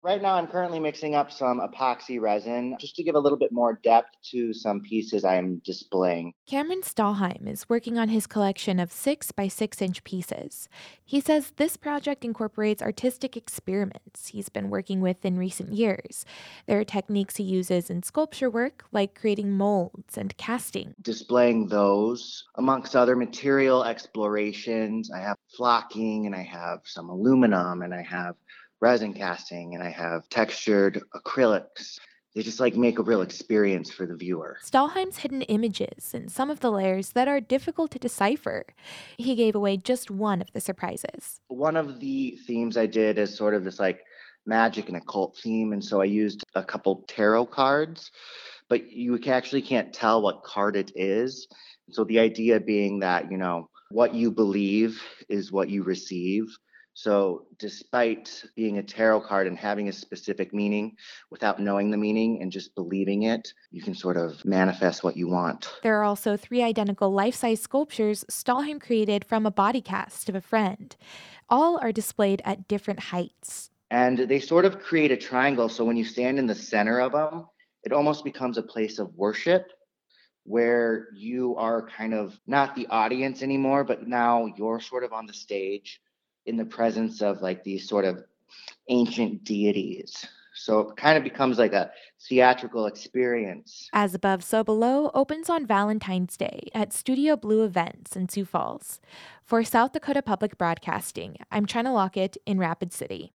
Right now, I'm currently mixing up some epoxy resin just to give a little bit more depth to some pieces I'm displaying. Cameron Stahlheim is working on his collection of 6 by 6-inch pieces. He says this project incorporates artistic experiments he's been working with in recent years. There are techniques he uses in sculpture work, like creating molds and casting. Displaying those amongst other material explorations. I have flocking and I have some aluminum and I have resin casting and I have textured acrylics. They just like make a real experience for the viewer. Stahlheim's hidden images in some of the layers that are difficult to decipher. He gave away just one of the surprises. One of the themes I did is sort of this like magic and occult theme. And so I used a couple tarot cards, but actually can't tell what card it is. So the idea being that, what you believe is what you receive. So despite being a tarot card and having a specific meaning, without knowing the meaning and just believing it, you can sort of manifest what you want. There are also 3 identical life size sculptures Stahlheim created from a body cast of a friend. All are displayed at different heights. And they sort of create a triangle. So when you stand in the center of them, it almost becomes a place of worship where you are kind of not the audience anymore, but now you're sort of on the stage in the presence of like these sort of ancient deities. So it kind of becomes like a theatrical experience. As Above, So Below opens on Valentine's Day at Studio Blue Events in Sioux Falls. For South Dakota Public Broadcasting, I'm China Lockett in Rapid City.